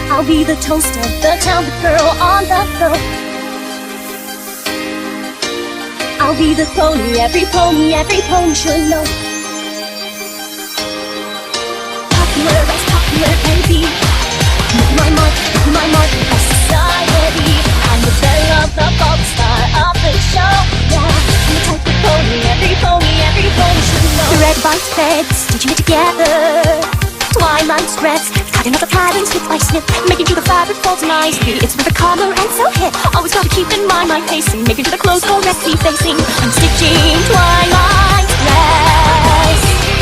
I'll be the toast of the town, the girl on the go. I'll be the pony every pony should know. Popular as popular can be. My mark of society. I'm the belle of the pop star of the show. Yeah, I'm the type of pony every pony should know. The red, white threads, stitching it together. Twilight's dress, cutting up the pattern snip by snip, making sure the fabric folds nicely. It's with a collar and so hip. Always gotta keep in mind my pacing, making sure the clothes correctly facing. I'm stitching Twilight's dress.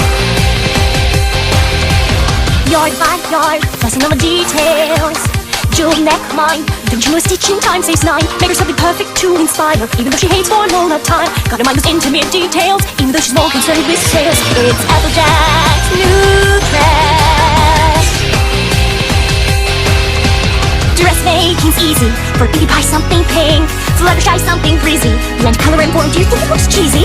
Yard by yard, fussing on the details. Jewel neckline, don't you know stitching time saves 9? Make her something perfect to inspire, even though she hates formal of time. Gotta mind those intimate details, even though she's more concerned with sales. It's Applejack's new dress. Dressmaking's easy, for baby buy something pink, Fluttershy something breezy. Blend color and form, do you think it looks cheesy?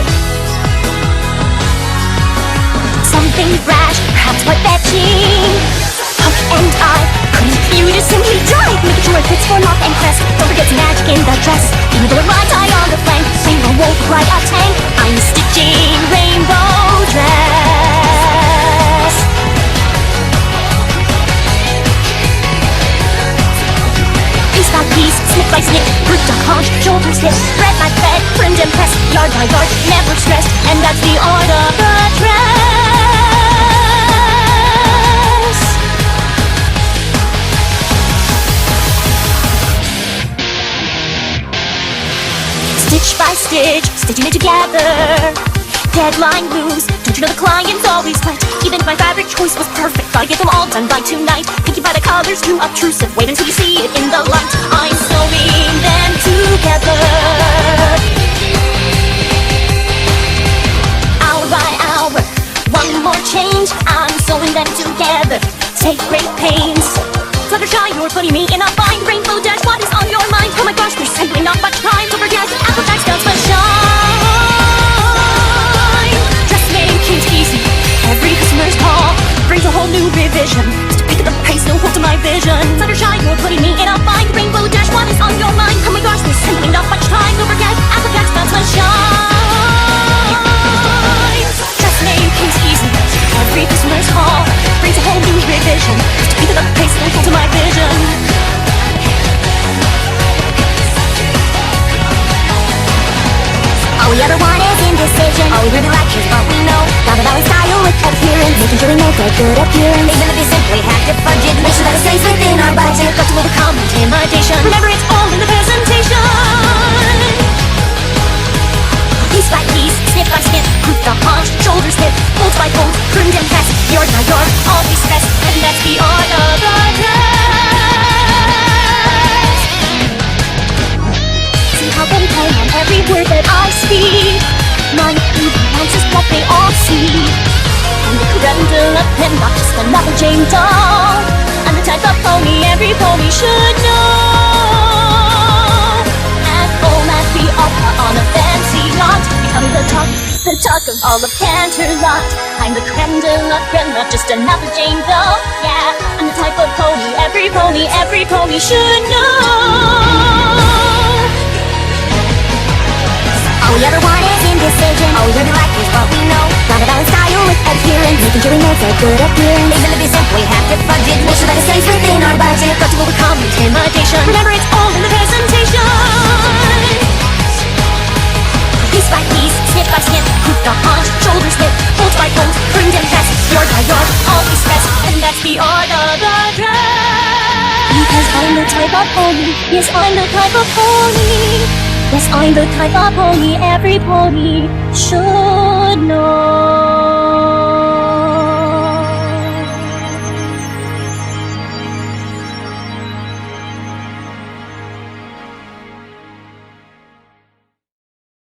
Something brash, perhaps quite fetching. Puff and I, you just simply drive, making sure it fits for moth and crest. Don't forget the magic in the dress, even though it rides high on the flank. Rainbow won't look like a tank. I'm stitching rainbow dress. Piece by piece, snip by snip, root to haunch, shoulders hip, thread by thread, trimmed and pressed, yard by yard, never stressed. And that's the art of the dress. Stitch by stitch, stitching it together. Deadline moves, don't you know the client's always right? Even if my fabric choice was perfect, gotta get them all done by tonight. Picky by the colors, too obtrusive, wait until you see it in the light. I'm sewing them together. Hour by hour, one more change, I'm sewing them together. Take great pains. Fluttershy, you're putting me in a bind. Rainbow Dash, what is on your mind? Oh my gosh, there's simply not much time to forget. Applejack's does the shine. Dressmaking's easy, every customer's call brings a whole new revision. Just pick up the pace, no hold to my vision. Fluttershy, you're putting me in a bind. Rainbow Dash, what is on your mind? Oh my gosh, there's simply not much time to forget. Applejack's does the shine. Dressmaking's easy, every customer's call brings a whole new revision. Just pick up the pace, no hold to my vision. All we ever want is indecision. All we really like is what we know. Gotta balance style with adherence, making sure we make a good appearance. Even if you simply have to budget, make sure that it stays within our budget. Got to overcome intimidation. Remember, it's all in the presentation. Piece by piece, snip by snip, root to haunch, shoulders hip, folds by folds, trimmed and pressed, yard by yard, always stressed. And that's the art of the dress. See how they play on every word that I speak. My nuance is what they all see. I'm the creme de la creme, not just another Jane doll. I'm the type of pony every pony should know. At home at the opera on a fancy yacht, I'm the talk of all of Canterlot. I'm the creme de la creme, not just another Jane doll. Yeah, I'm the type of pony every pony should know. All we ever want is indecision. All we really like is what we know. Gotta balance style with adherence, making sure we make a good appearance. Even if we simply have to budget, make sure that it stays within our budget. Got to overcome intimidation. Remember, it's all in the presentation. Piece by piece, snip by snip, root to haunch, shoulders hip, folds by folds, trimmed and pressed, yard by yard, always stressed. And that's the art of the dress. Because I'm the type of pony. Yes, I'm the type of pony. Yes, I'm the type of pony every pony should know.